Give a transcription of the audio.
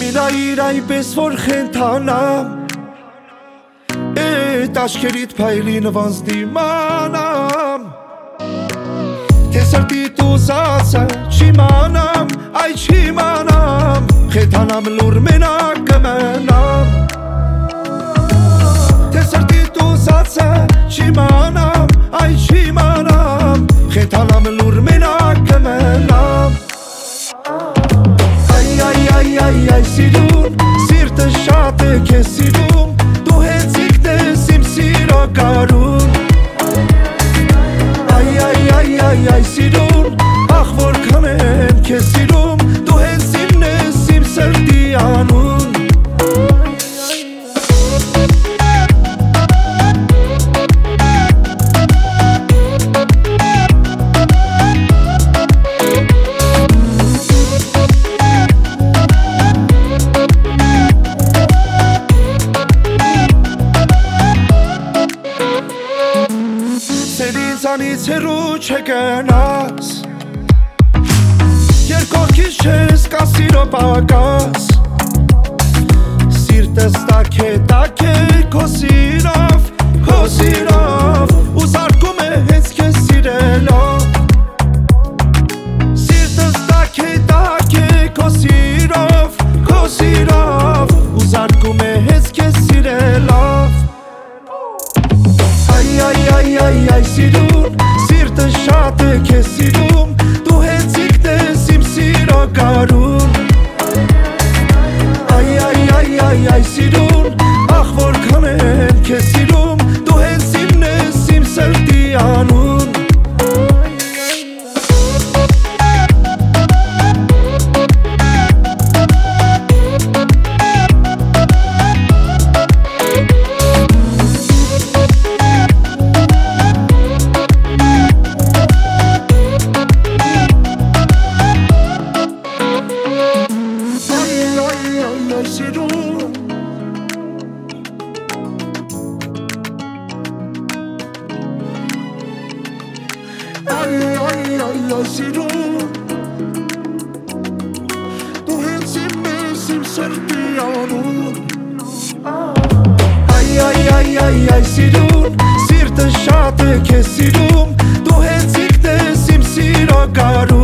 Սիրայիր այնպես որ խենթանամ Էդ աշկերիտ փայլին վանց դիմանամ Թե սրտիտ ուզածը չիմանամ Այ չիմանամ Խենթանամ լուր մենակ կմնամ Թե սրտիտ ուզածը չիմանամ Այ չիմանամ Խենթանամ լուր մենակ կմնամ Այ սիրուն, սիրտը շատ է քեզ սիրում Դու հենց իգնես իմ սիրո կարուն Այ սիրուն, ախ որքան եմ քեզ սիրում Դու հենց իմն ես իմ սրտի անուն Ինձանից հեռու չգնաս Երկողքից չես կա սիրո պակաս Սիրտս տակ է քո սիրով Ու զարկում է հենց քեզ սիրելով Սիրտս տակ է քո սիրով Ու զարկում է հենց քեզ սիրելով Այ սիրուն, սիրտը շատ է քեզ սիրում Դու հենց իգնես իմ սիրո կարուն Այ սիրուն, ախ որքան եմ քեզ սիրում Դու հենց իմն ես իմ սրտի անուն Այ սիրուն Դու հենց իմն ես իմ սրտի անուն Այ սիրուն, սիրտը շատ է քեզ սիրում Դու հենց իգնես իմ սիրո կարուն